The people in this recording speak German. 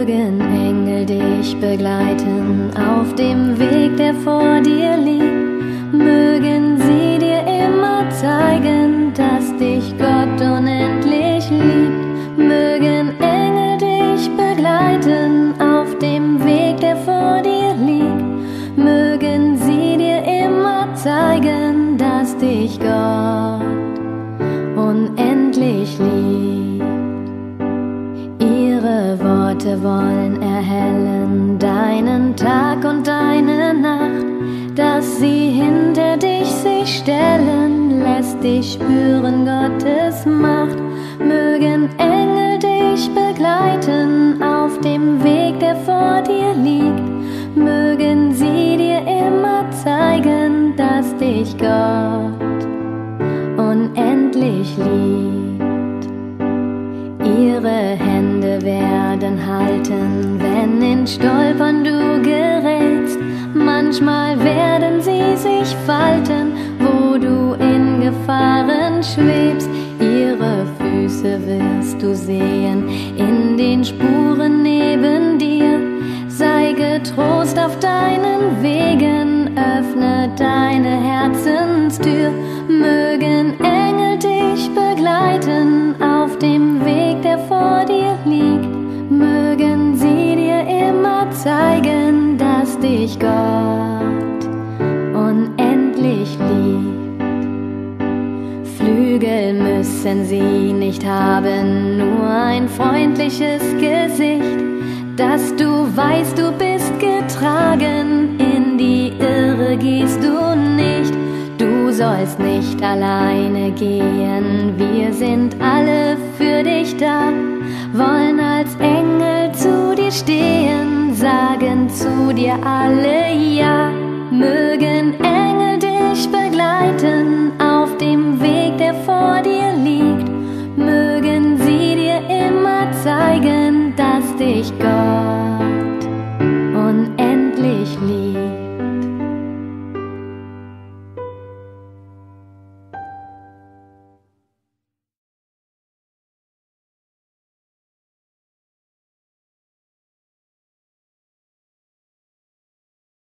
Mögen Engel dich begleiten auf dem Weg, der vor dir liegt. Mögen sie dir immer zeigen, dass dich Gott unendlich liebt. Mögen Engel dich begleiten auf dem Weg, der vor dir liegt. Mögen sie dir immer zeigen, dass dich Gott unendlich liebt. Ihre Worte wollen erhellen deinen Tag und deine Nacht, dass sie hinter dich sich stellen, lässt dich spüren Gottes Macht. Mögen Engel dich begleiten auf dem Weg, der vor dir liegt. Mögen sie dir immer zeigen, dass dich Gott unendlich liebt. Ihre Hände werden halten, wenn in Stolpern du gerätst. Manchmal werden sie sich falten, wo du in Gefahren schwebst. Ihre Füße wirst du sehen in den Spuren neben dir. Sei getrost auf deinen Wegen, öffne deine Herzenstür. Mögen Engel dich begleiten auf dem Weg, der vor dir liegt. Mögen sie dir immer zeigen, dass dich Gott unendlich liebt. Flügel müssen sie nicht haben, nur ein freundliches Gesicht, dass du weißt, du bist getragen, in die Irre gehst du nicht. Du sollst nicht alleine gehen, wir sind alle für dich da, wollen als Engel zu dir stehen, sagen zu dir alle ja.